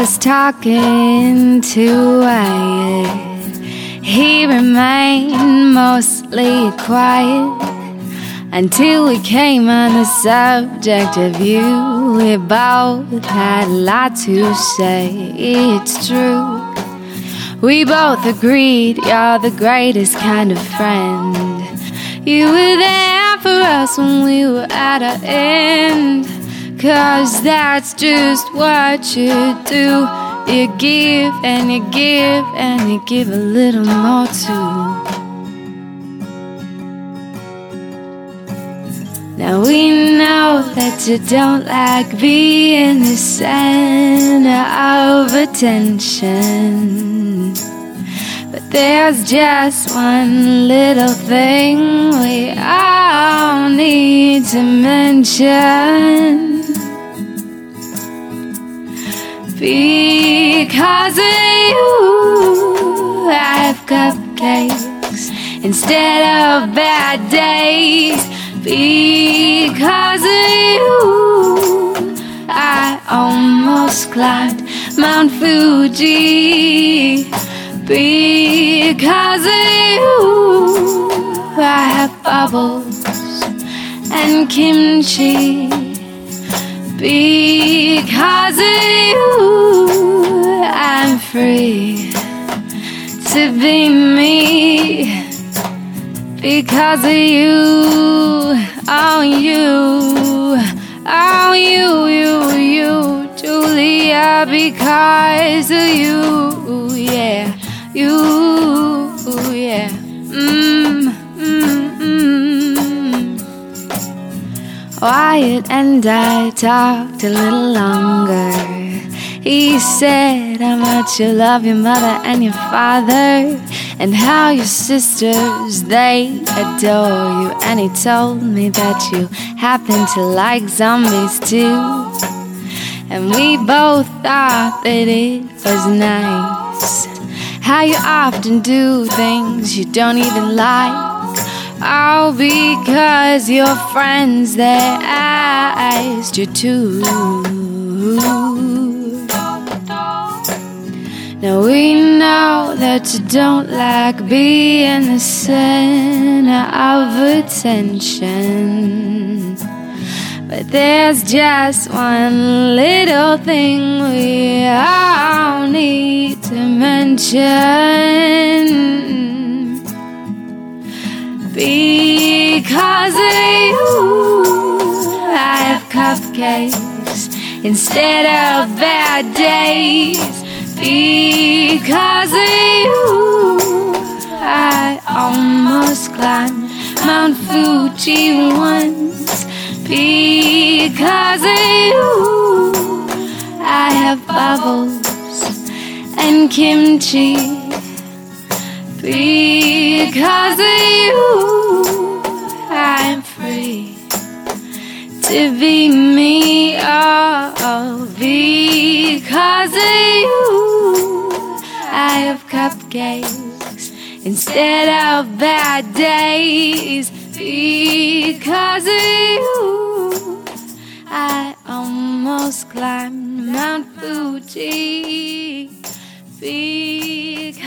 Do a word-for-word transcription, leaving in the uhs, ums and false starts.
was talking to Wyatt. He remained mostly quiet until we came on the subject of you. We both had a lot to say, it's true. We both agreed you're the greatest kind of friend. You were there for us when we were at our end, 'cause that's just what you do. You give and you give and you give a little more too. Now we know that you don't like being the center of attention, but there's just one little thing we all need to mention. Because of you, I have cupcakes instead of bad days. Because of you, I almost climbed Mount Fuji. Because of you, I have bubbles and kimchi. Because of you, I'm free to be me. Because of you, oh you, oh you, you, you, Julia. Because of you, yeah, you, yeah, mm, mm, mm. Wyatt and I talked a little longer. He said how much you love your mother and your father, and how your sisters, they adore you. And he told me that you happen to like zombies too. And we both thought that it was nice how you often do things you don't even like. Oh, because your friends, they asked you to. Now we know that you don't like being the center of attention, but there's just one little thing we all need to mention. Because of you, I have cupcakes instead of bad days. Because of you, I almost climbed Mount Fuji once. Because of you, I have bubbles and kimchi. Because of you, I'm free to be me. Oh, because of you, I have cupcakes instead of bad days. Because of you, I almost climbed Mount Fuji. Because